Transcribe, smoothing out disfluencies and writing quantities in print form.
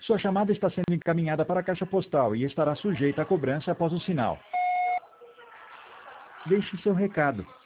Sua chamada está sendo encaminhada para a caixa postal e estará sujeita a cobrança após o sinal. Deixe seu recado.